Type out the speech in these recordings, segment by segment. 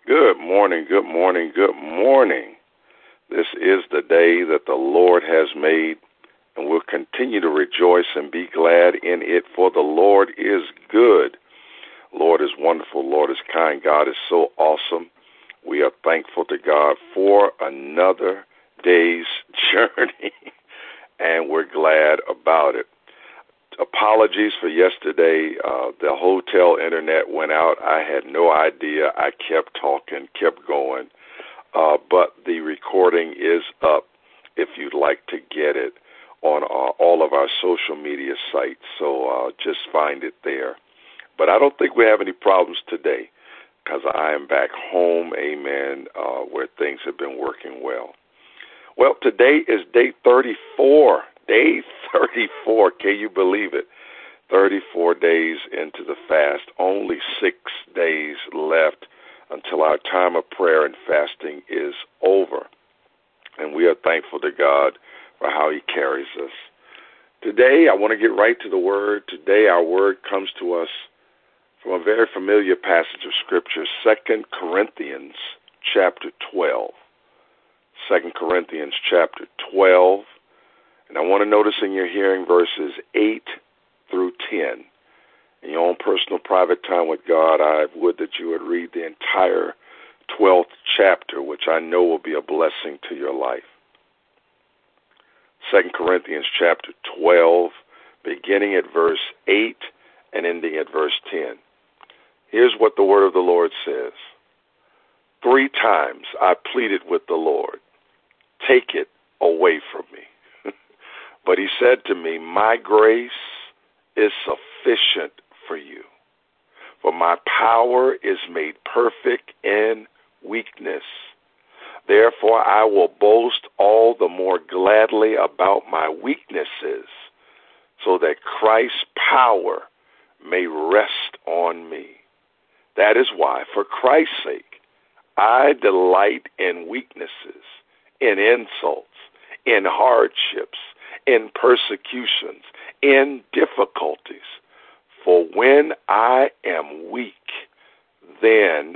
Good morning, good morning, good morning. This is the day that the Lord has made, and we'll continue to rejoice and be glad in it, for the Lord is good. Lord is wonderful. Lord is kind. God is so awesome. We are thankful to God for another day's journey, and we're glad about it. Apologies for yesterday. The hotel internet went out. I had no idea. I kept talking, kept going. But the recording is up if you'd like to get it on all of our social media sites. So just find it there. But I don't think we have any problems today because I am back home, amen, where things have been working well. Well, today is day 34. Day 34, can you believe it? 34 days into the fast, only 6 days left until our time of prayer and fasting is over. And we are thankful to God for how he carries us. Today, I want to get right to the word. Today, our word comes to us from a very familiar passage of Scripture, 2 Corinthians chapter 12. 2 Corinthians chapter 12. And I want to notice in your hearing verses 8 through 10. In your own personal private time with God, I would that you would read the entire 12th chapter, which I know will be a blessing to your life. 2 Corinthians chapter 12, beginning at verse 8 and ending at verse 10. Here's what the word of the Lord says. 3 times I pleaded with the Lord, take it away from me. But he said to me, my grace is sufficient for you, for my power is made perfect in weakness. Therefore, I will boast all the more gladly about my weaknesses, so that Christ's power may rest on me. That is why, for Christ's sake, I delight in weaknesses, in insults, in hardships, in persecutions, in difficulties. For when I am weak, then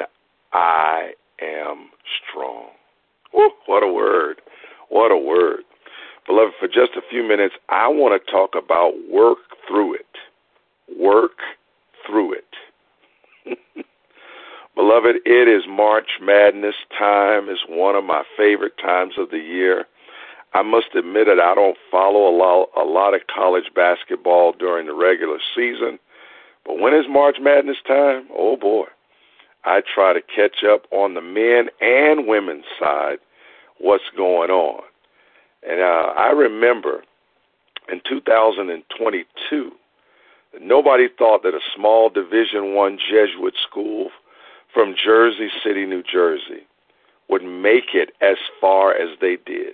I am strong. Woo, what a word. What a word. Beloved, for just a few minutes, I want to talk about work through it. Work through it. Beloved, it is March Madness time. It's one of my favorite times of the year. I must admit that I don't follow a lot of college basketball during the regular season, but when it's March Madness time, oh boy, I try to catch up on the men and women's side what's going on. And I remember in 2022, nobody thought that a small Division I Jesuit school from Jersey City, New Jersey, would make it as far as they did.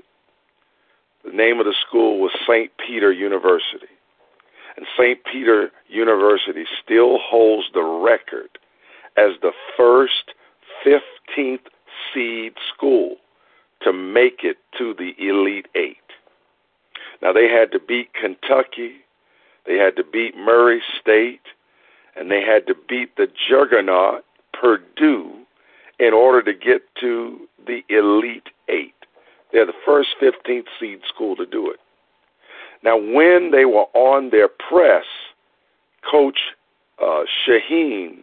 The name of the school was St. Peter University. And St. Peter University still holds the record as the first 15th seed school to make it to the Elite Eight. Now, they had to beat Kentucky, they had to beat Murray State, and they had to beat the juggernaut Purdue in order to get to the Elite Eight. They're the first 15th seed school to do it. Now, when they were on their press, Coach Shaheen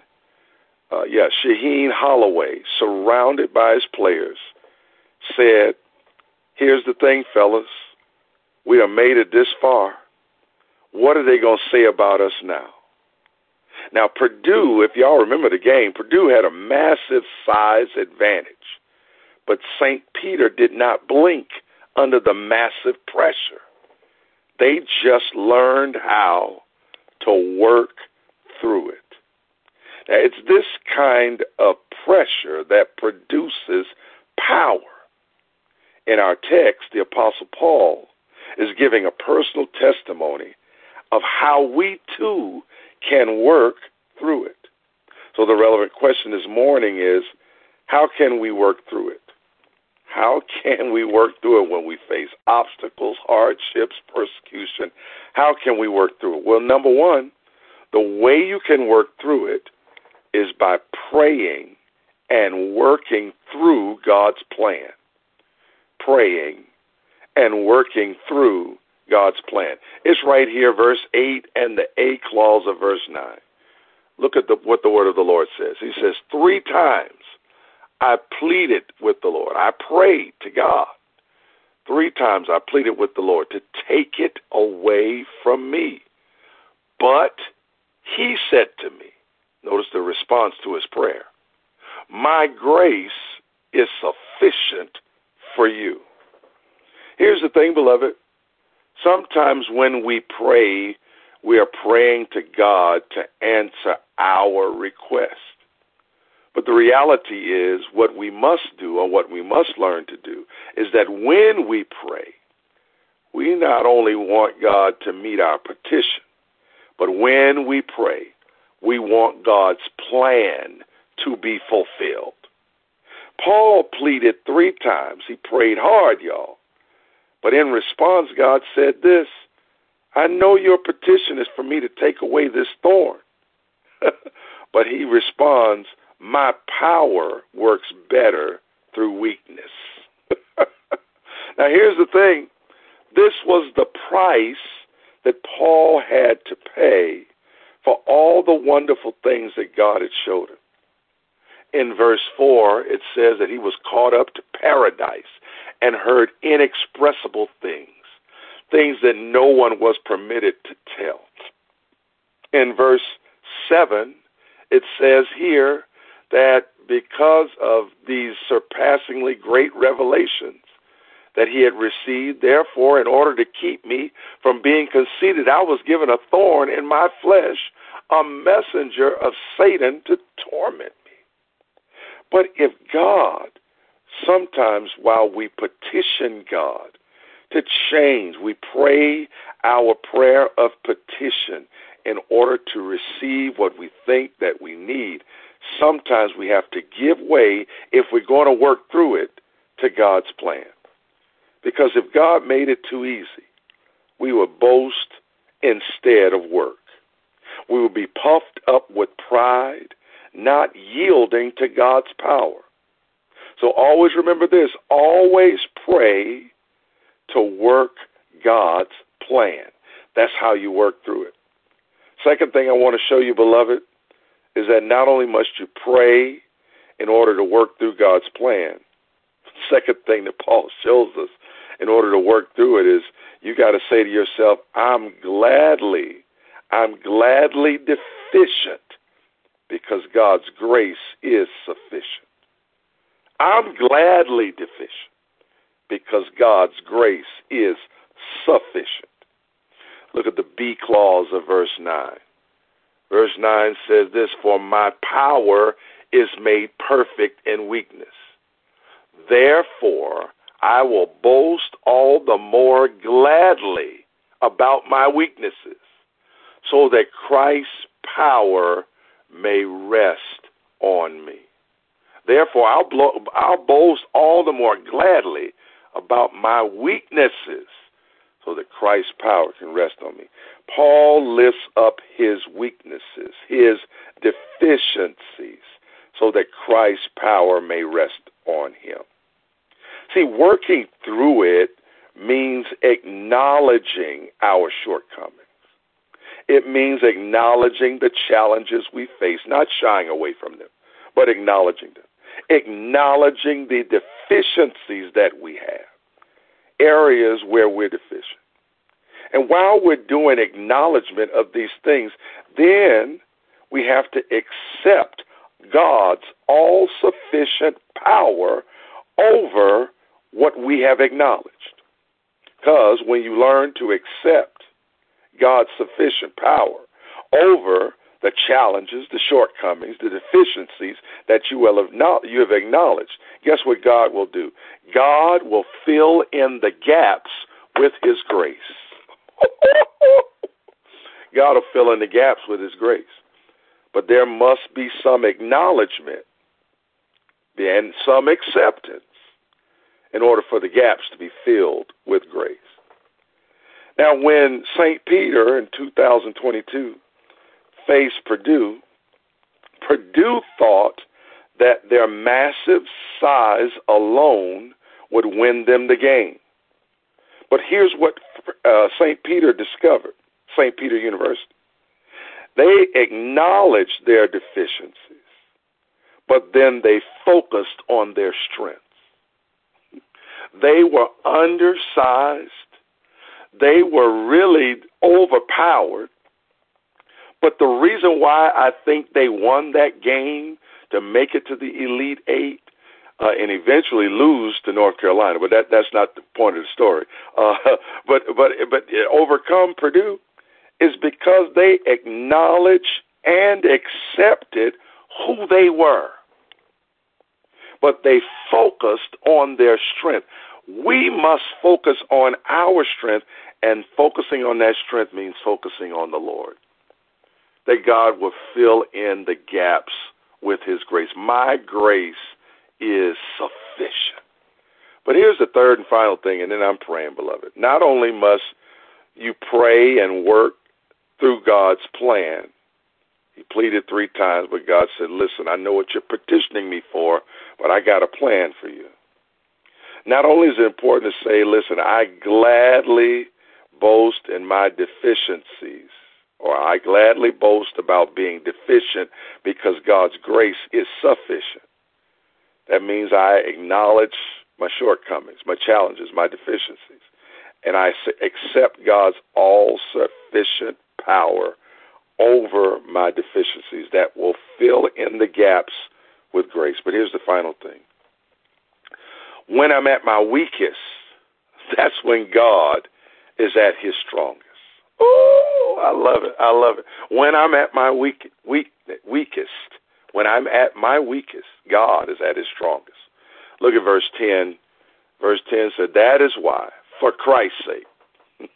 Holloway, surrounded by his players, said, here's the thing, fellas. We have made it this far. What are they going to say about us now? Now, Purdue, if y'all remember the game, Purdue had a massive size advantage. But St. Peter did not blink under the massive pressure. They just learned how to work through it. Now, it's this kind of pressure that produces power. In our text, the Apostle Paul is giving a personal testimony of how we too can work through it. So the relevant question this morning is, how can we work through it? How can we work through it when we face obstacles, hardships, persecution? How can we work through it? Well, number one, the way you can work through it is by praying and working through God's plan. Praying and working through God's plan. It's right here, verse 8 and the A clause of verse 9. Look at what the word of the Lord says. He says, 3 times I pleaded with the Lord. I prayed to God. 3 times I pleaded with the Lord to take it away from me. But he said to me, notice the response to his prayer, my grace is sufficient for you. Here's the thing, beloved. Sometimes when we pray, we are praying to God to answer our request. But the reality is what we must do, or what we must learn to do, is that when we pray, we not only want God to meet our petition, but when we pray, we want God's plan to be fulfilled. Paul pleaded 3 times. He prayed hard, y'all. But in response, God said this, I know your petition is for me to take away this thorn. But he responds, my power works better through weakness. Now, here's the thing. This was the price that Paul had to pay for all the wonderful things that God had showed him. In verse 4, it says that he was caught up to paradise and heard inexpressible things, things that no one was permitted to tell. In verse 7, it says here that because of these surpassingly great revelations that he had received, therefore, in order to keep me from being conceited, I was given a thorn in my flesh, a messenger of Satan to torment me. But if God, sometimes while we petition God to change, we pray our prayer of petition in order to receive what we think that we need, sometimes we have to give way, if we're going to work through it, to God's plan. Because if God made it too easy, we would boast instead of work. We would be puffed up with pride, not yielding to God's power. So always remember this, always pray to work God's plan. That's how you work through it. Second thing I want to show you, beloved, is that not only must you pray in order to work through God's plan, second thing that Paul shows us in order to work through it is you got to say to yourself, I'm gladly deficient because God's grace is sufficient. I'm gladly deficient because God's grace is sufficient. Look at the B clause of verse 9. Verse 9 says this, for my power is made perfect in weakness. Therefore, I will boast all the more gladly about my weaknesses, so that Christ's power may rest on me. Therefore, I'll boast all the more gladly about my weaknesses, so that Christ's power can rest on me. Paul lifts up his weaknesses, his deficiencies, so that Christ's power may rest on him. See, working through it means acknowledging our shortcomings. It means acknowledging the challenges we face, not shying away from them, but acknowledging them. Acknowledging the deficiencies that we have, areas where we're deficient. And while we're doing acknowledgement of these things, then we have to accept God's all-sufficient power over what we have acknowledged. Because when you learn to accept God's sufficient power over the challenges, the shortcomings, the deficiencies that you have acknowledged, guess what God will do? God will fill in the gaps with his grace. God will fill in the gaps with his grace. But there must be some acknowledgement and some acceptance in order for the gaps to be filled with grace. Now, when St. Peter in 2022 faced Purdue thought that their massive size alone would win them the game. But here's what St. Peter discovered, St. Peter University. They acknowledged their deficiencies, but then they focused on their strengths. They were undersized. They were really overpowered. But the reason why I think they won that game to make it to the Elite Eight and eventually lose to North Carolina, but that's not the point of the story. But overcome Purdue is because they acknowledged and accepted who they were. But they focused on their strength. We must focus on our strength, and focusing on that strength means focusing on the Lord. That God will fill in the gaps with his grace. My grace is sufficient. But here's the third and final thing, and then I'm praying, beloved. Not only must you pray and work through God's plan. He pleaded 3 times, but God said, listen, I know what you're petitioning me for, but I got a plan for you. Not only is it important to say, listen, I gladly boast in my deficiencies, or I gladly boast about being deficient because God's grace is sufficient. That means I acknowledge my shortcomings, my challenges, my deficiencies, and I accept God's all-sufficient power over my deficiencies that will fill in the gaps with grace. But here's the final thing. When I'm at my weakest, that's when God is at his strongest. Oh, I love it. I love it. When I'm at my weakest, when I'm at my weakest, God is at his strongest. Look at verse 10. Verse 10 said, that is why, for Christ's sake,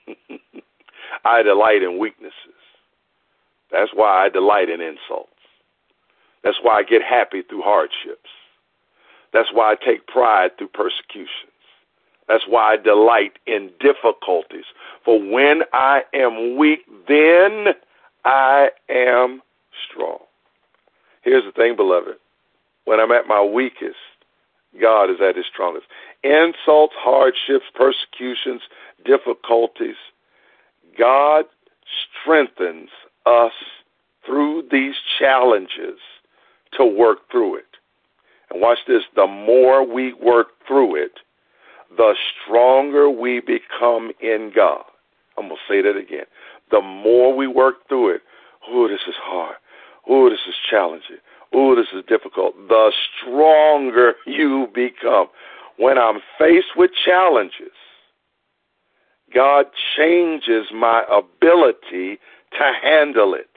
I delight in weaknesses. That's why I delight in insults. That's why I get happy through hardships. That's why I take pride through persecutions. That's why I delight in difficulties. For when I am weak, then I am strong. Here's the thing, beloved. When I'm at my weakest, God is at his strongest. Insults, hardships, persecutions, difficulties. God strengthens us through these challenges to work through it. And watch this, the more we work through it, the stronger we become in God. I'm going to say that again. The more we work through it, oh, this is hard. Oh, this is challenging. Oh, this is difficult. The stronger you become. When I'm faced with challenges, God changes my ability to handle it.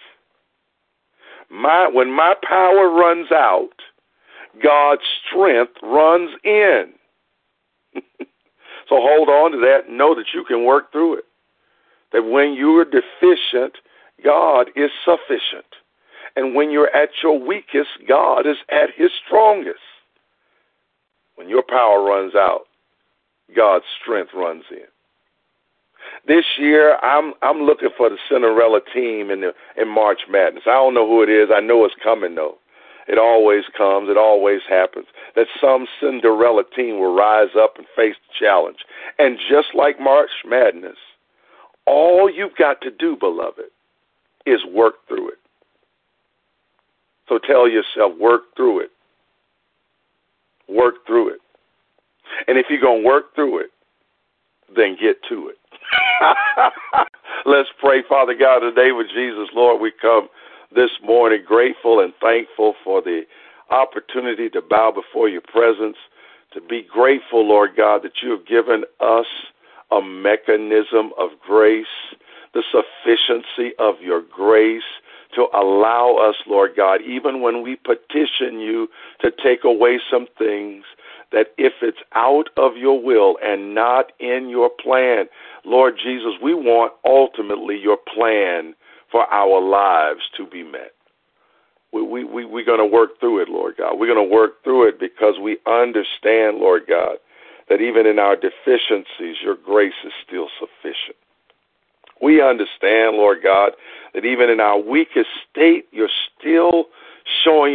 When my power runs out, God's strength runs in. So hold on to that and know that you can work through it. That when you are deficient, God is sufficient. And when you're at your weakest, God is at his strongest. When your power runs out, God's strength runs in. This year, I'm looking for the Cinderella team in March Madness. I don't know who it is. I know it's coming, though. It always comes. It always happens. That some Cinderella team will rise up and face the challenge. And just like March Madness, all you've got to do, beloved, is work through it. So tell yourself, work through it. Work through it. And if you're going to work through it, then get to it. Let's pray. Father God, in the name of Jesus, Lord, we come this morning grateful and thankful for the opportunity to bow before your presence, to be grateful, Lord God, that you have given us a mechanism of grace, the sufficiency of your grace to allow us, Lord God, even when we petition you to take away some things, that if it's out of your will and not in your plan, Lord Jesus, we want ultimately your plan for our lives to be met. We're going to work through it, Lord God. We're going to work through it because we understand, Lord God, that even in our deficiencies, your grace is still sufficient. We understand, Lord God, that even in our weakest state, you're still showing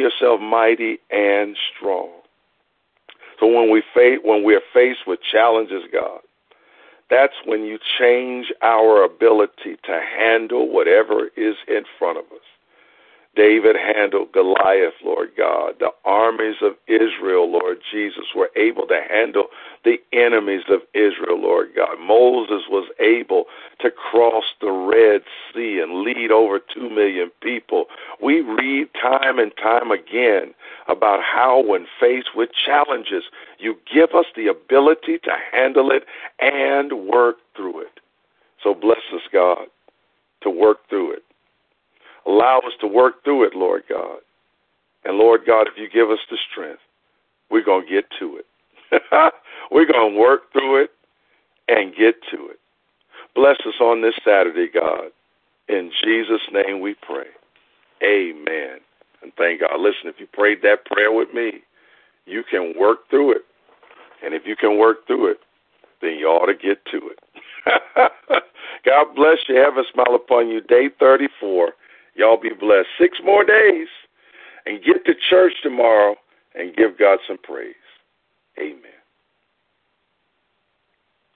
yourself mighty and strong. So when we're faced with challenges, God, that's when you change our ability to handle whatever is in front of us. David handled Goliath, Lord God. The armies of Israel, Lord Jesus, were able to handle the enemies of Israel, Lord God. Moses was able to cross the Red Sea and lead over 2 million people. We read time and time again about how when faced with challenges, you give us the ability to handle it and work through it. So bless us, God, to work through it. Allow us to work through it, Lord God. And Lord God, if you give us the strength, we're going to get to it. We're going to work through it and get to it. Bless us on this Saturday, God. In Jesus' name we pray. Amen. And thank God. Listen, if you prayed that prayer with me, you can work through it. And if you can work through it, then you ought to get to it. God bless you. Have a smile upon you. Day 34. Y'all be blessed. 6 more days and get to church tomorrow and give God some praise. Amen.